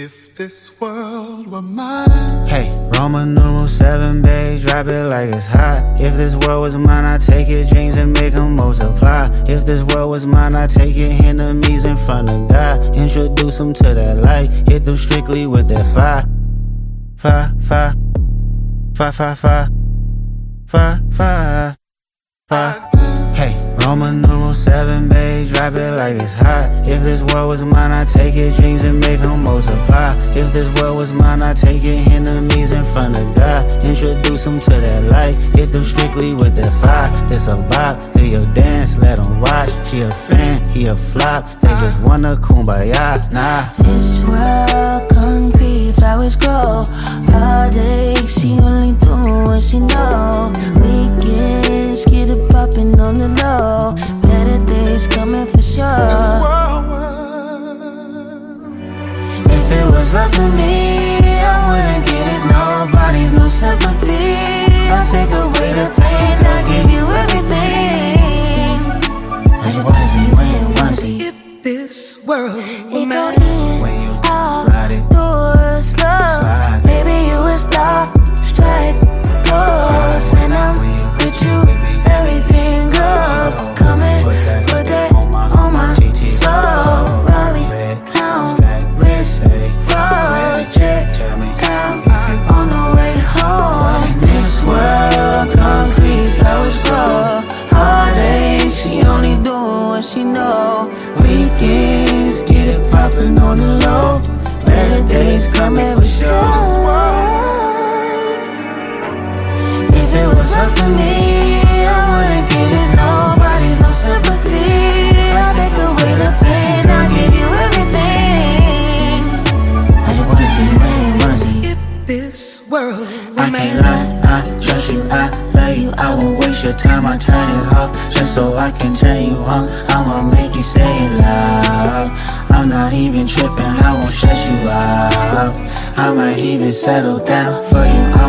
If this world were mine. Hey, Roman numeral 7, babe, drop it like it's hot. If this world was mine, I'd take your dreams and make them multiply. If this world was mine, I'd take your enemies in front of God. Introduce them to that light, hit them strictly with that fire. Fire, fire, fire, fire, fire, fire, fire, fire. Hey, Roman numeral 7, babe, drop it like it's hot. If this world was mine, I'd take your dreams and make them multiply. If this world was mine, I'd take your enemies in front of God. Introduce them to that light, hit them strictly with that fire. This a vibe, do your dance, let them watch. She a fan, he a flop, they just wanna kumbaya, nah. This world concrete, flowers grow. Heartache, she only do what she know. Weekends, get it poppin' on the low. Better days coming for sure. This world, if it was up to me, I wouldn't give it nobody's no sympathy. I'll take away the pain, I'll give you everything. I just wanna see you win, wanna see. if this world were It go mine. in, out, doors, slow. Maybe you was locked, strike, close. And I'm with you, everything goes. Come and put that on my soul. Robbie, clown, wrist, froze, check, down, on the way home. This world, concrete, flowers grow. Heartache, she only doing what she know. Weekends, get it poppin' on the low. Better days coming for sure. If it was up to me, I wouldn't give it nobody no sympathy. I'll take away the pain, I'll give you everything. I just wanna see you win, wanna see. If this world were I can't lie, I trust you, I love you. I won't waste your time, I turn it off just so I can turn you on. I'ma make you say it loud. I'm not even tripping, I won't stress you out. I might even settle down for you.